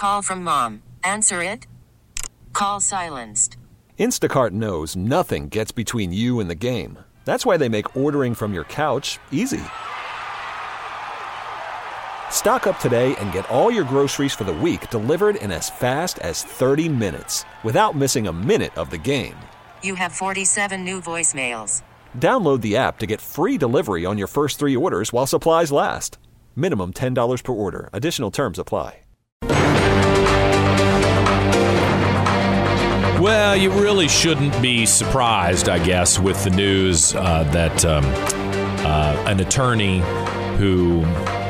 call from mom. Answer it. Call silenced. Instacart knows nothing gets between you and the game. That's why they make ordering from your couch easy. Stock up today and get all your groceries for the week delivered in as fast as 30 minutes without missing a minute of the game. You have 47 new voicemails. Download the app to get free delivery on your first 3 orders while supplies last. Minimum $10 per order. Additional terms apply. Well, you really shouldn't be surprised, I guess, with the news that an attorney who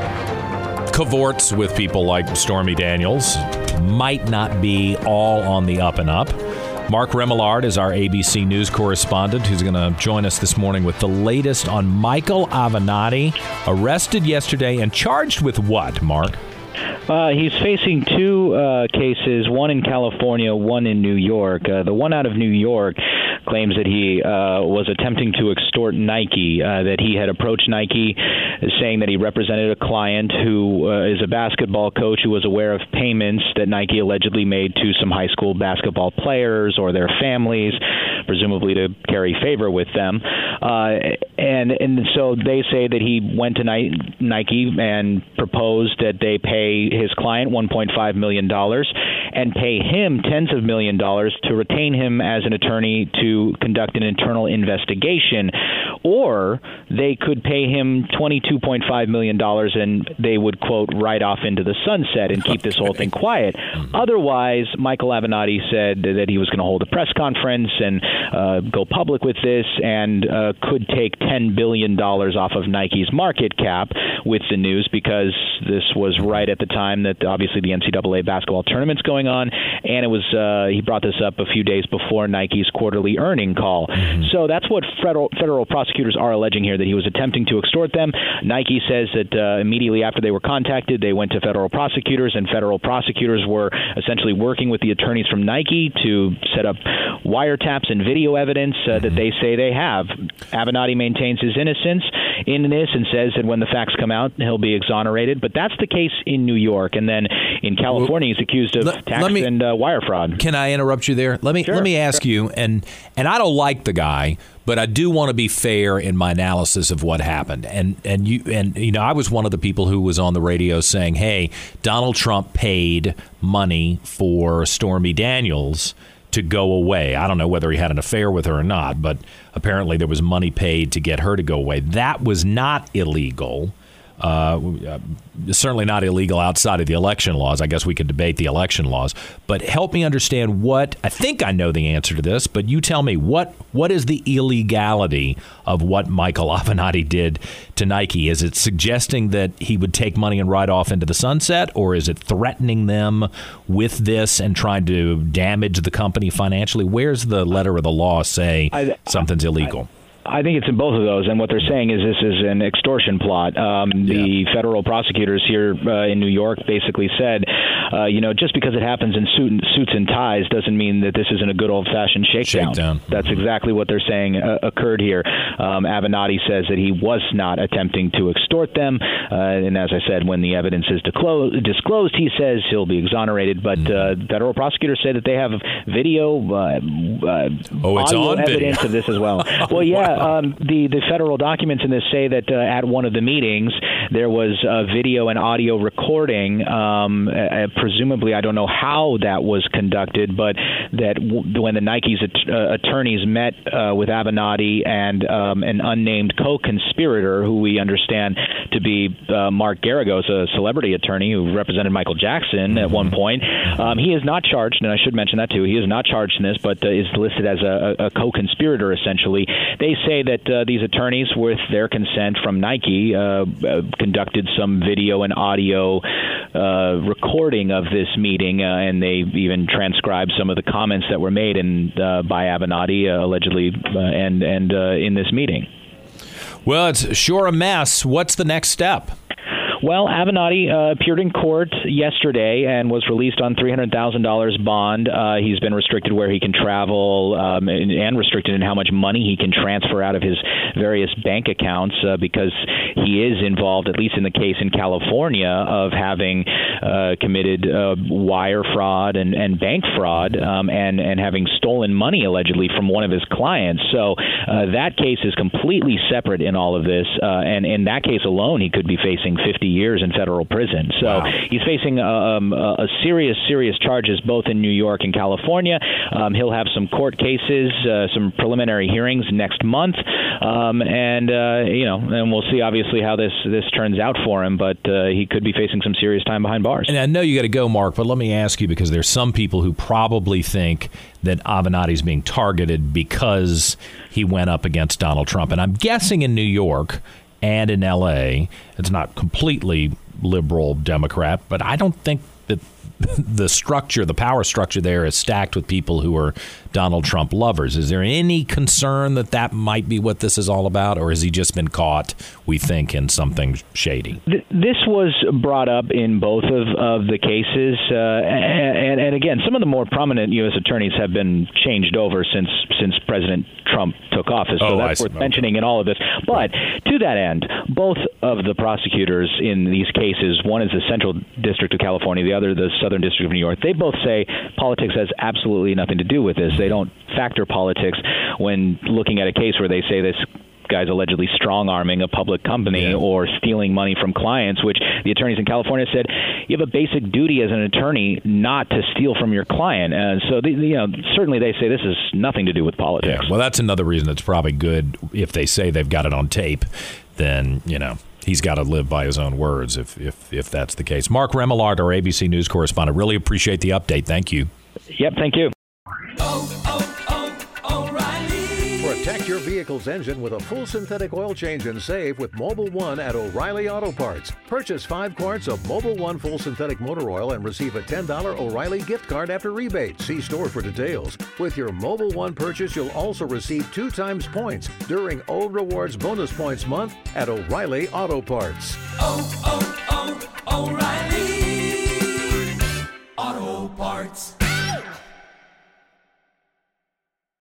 cavorts with people like Stormy Daniels might not be all on the up and up. Mark Remillard is our ABC News correspondent who's going to join us this morning with the latest on Michael Avenatti, arrested yesterday and charged with what, Mark? He's facing 2 cases, one in California, one in New York. The one out of New York claims that he was attempting to extort Nike, that he had approached Nike saying that he represented a client who is a basketball coach who was aware of payments that Nike allegedly made to some high school basketball players or their families, presumably to curry favor with them. And so they say that he went to Nike and proposed that they pay his client $1.5 million and pay him tens of millions of dollars to retain him as an attorney to conduct an internal investigation. Or they could pay him $22.5 million and they would, quote, ride off into the sunset and keep this whole thing quiet. Otherwise, Michael Avenatti said that he was going to hold a press conference and go public with this and could take $10 billion off of Nike's market cap with the news, because this was right at the time that obviously the NCAA basketball tournament's going on, and it was he brought this up a few days before Nike's quarterly earning call. So that's what federal prosecutors are alleging here, that he was attempting to extort them. Nike says that immediately after they were contacted, they went to federal prosecutors, and federal prosecutors were essentially working with the attorneys from Nike to set up wiretaps and video evidence that they say they have. Avenatti maintains his innocence in this and says that when the facts come out, he'll be exonerated. But that's the case in New York. And then in California, he's accused of tax and wire fraud. Can I interrupt you there? Let me ask you, and I don't like the guy, but I do want to be fair in my analysis of what happened. And you know, I was one of the people who was on the radio saying, hey, Donald Trump paid money for Stormy Daniels to go away. I don't know whether he had an affair with her or not, but apparently there was money paid to get her to go away. That was not illegal. Certainly not illegal outside of the election laws. I guess we could debate the election laws. But help me understand what, I think I know the answer to this, but you tell me, what is the illegality of what Michael Avenatti did to Nike? Is it suggesting that he would take money and ride off into the sunset, or is it threatening them with this and trying to damage the company financially? Where's the letter of the law say something's illegal? I think it's in both of those, and what they're saying is this is an extortion plot. The federal prosecutors here in New York basically said, just because it happens in suits and ties doesn't mean that this isn't a good old-fashioned shakedown. That's exactly what they're saying occurred here. Avenatti says that he was not attempting to extort them, and as I said, when the evidence is disclosed, he says he'll be exonerated, but federal prosecutors say that they have video, audio evidence of this as well. Well, yeah. The federal documents in this say that at one of the meetings there was a video and audio recording. Presumably, I don't know how that was conducted, but that when the Nike's attorneys met with Avenatti and an unnamed co-conspirator, who we understand to be Mark Garagos, a celebrity attorney who represented Michael Jackson at one point, he is not charged, and I should mention that too. He is not charged in this, but is listed as a co-conspirator essentially. They say that these attorneys, with their consent from Nike, conducted some video and audio recording of this meeting, and they even transcribed some of the comments that were made by Avenatti allegedly and in this meeting. Well, it's sure a mess. What's the next step? Well, Avenatti appeared in court yesterday and was released on $300,000 bond. He's been restricted where he can travel and restricted in how much money he can transfer out of his various bank accounts because he is involved, at least in the case in California, of having committed wire fraud and bank fraud and having stolen money allegedly from one of his clients. So that case is completely separate in all of this. And in that case alone, he could be facing 50 years in federal prison. So he's facing a serious charges both in New York and California. He'll have some court cases, some preliminary hearings next month, and we'll see obviously how this turns out for him. But he could be facing some serious time behind bars. And I know you got to go, Mark, but let me ask you, because there's some people who probably think that Avenatti's being targeted because he went up against Donald Trump. And I'm guessing in New York and in L.A., it's not completely liberal Democrat, but I don't think that the power structure there is stacked with people who are Donald Trump lovers. Is there any concern that might be what this is all about, or has he just been caught, we think, in something shady? This was brought up in both of the cases, and again, some of the more prominent U.S. attorneys have been changed over since President Trump took office, so that's worth mentioning in all of this. But to that end, both of the prosecutors in these cases, one is the Central District of California, the other the Southern District of New York, they both say politics has absolutely nothing to do with this. They don't factor politics when looking at a case where they say this guy's allegedly strong-arming a public company or stealing money from clients, which the attorneys in California said you have a basic duty as an attorney not to steal from your client. And so, certainly they say this has nothing to do with politics. Yeah, well, that's another reason it's probably good if they say they've got it on tape, then, he's got to live by his own words if that's the case. Mark Remillard, our ABC News correspondent, really appreciate the update. Thank you. Yep, thank you. O'Reilly. Protect your vehicle's engine with a full synthetic oil change and save with Mobil 1 at O'Reilly Auto Parts. Purchase 5 quarts of Mobil 1 full synthetic motor oil and receive a $10 O'Reilly gift card after rebate. See store for details. With your Mobil 1 purchase, you'll also receive 2 times points during Old Rewards Bonus Points Month at O'Reilly Auto Parts. O'Reilly Auto Parts.